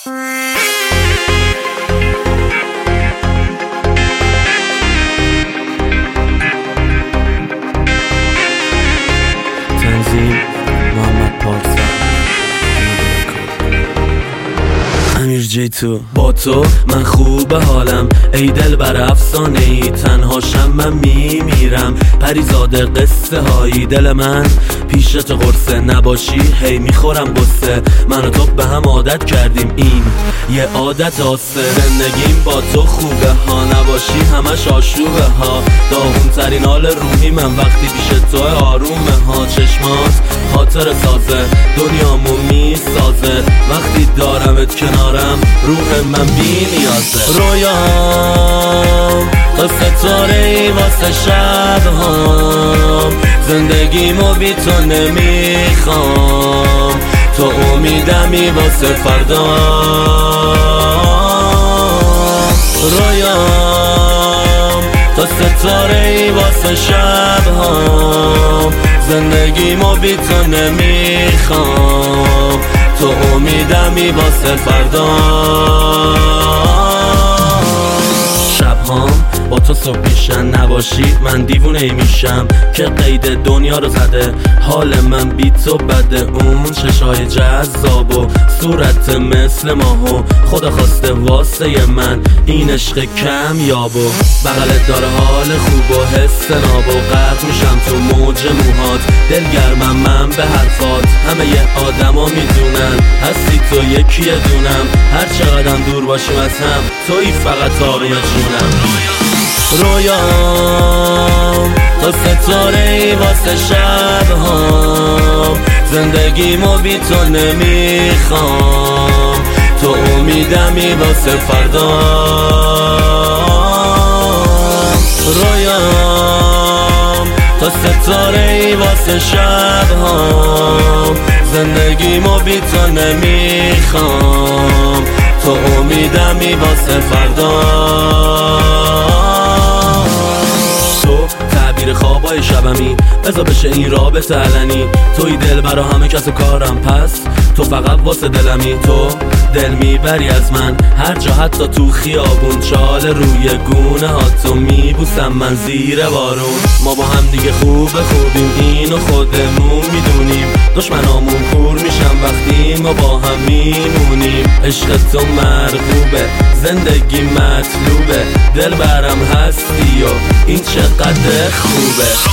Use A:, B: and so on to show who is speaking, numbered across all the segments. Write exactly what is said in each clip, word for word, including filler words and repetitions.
A: تنظیم محمد پارسا، امیر جی تو. با تو من خوب حالم، ای دل بر افسانه ای، تنهاشم من میمیرم، پریزاده قصه هایی. دل من پیش تو قرصه، نباشی هی میخورم قصه. من و تو به هم عادت کردیم، این یه عادت آسه. زندگیم با تو خوبه ها، نباشی همش آشوبه ها. داغون ترین حال روحی من وقتی پیش تو آرومه ها. چشمات خاطر سازه، دنیامو میسازه، وقتی دارمت کنارم روح من بی نیازه. رویام تا ستاره ای واسه شبهام، زندگیمو بی تو نمیخوام، تو امیدمی واسه فردا. رویام تا ستاره ای واسه شبهام، زندگیمو بی تو نمیخوام، تو امیدمی واسه فردا. شبهام با تو صبح میشن، نباشی من دیوونه ای میشم که قید دنیا رو زده. حال من بی تو بده، اون چشای جذاب و صورت مثل ماهو، خدا خواسته واسه من این عشق کم یابو. بغلت داره حال خوب و حس ناب و غرق میشم تو موج موهات. دلگرمم من به حرفات، همه ی آدما میدونن هستی تو یکی دونم. هر چقدرم دور باشیم از هم، توی فقط آروم جونم. رویام تا ستاره ای واسه شبهام، زندگیمو بی تو نمیخوام، تو امیدمی واسه فردا. رویام تا ستاره ای واسه شبهام، زندگیمو بی تو نمیخوام، تو امیدمی واسه فردا. خوابای شبمی بذار بشه این رابطه علنی، توی دل برا همه کس کارم، پس تو فقط واسه دلمی. تو دل میبری از من هر جا، حتی تو خیابون، چال روی گونه ها تو میبوسم من زیر بارون. ما با هم دیگه خوب خوبیم، اینو خودمون میدونیم، دشمنامون کور میشم وقتی ما با هم میمونیم. عشق تو مرغوبه، زندگی مطلوبه، دل برم هستی و این چقدر خوبه.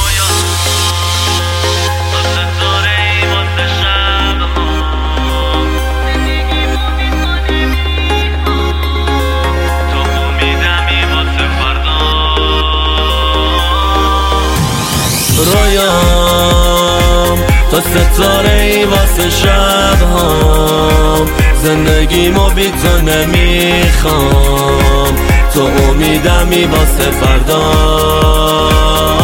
A: رویام تا ستاره ای واسه شبهام، زندگیمو بی تو نمیخوام، تو امیدمی واسه فردا.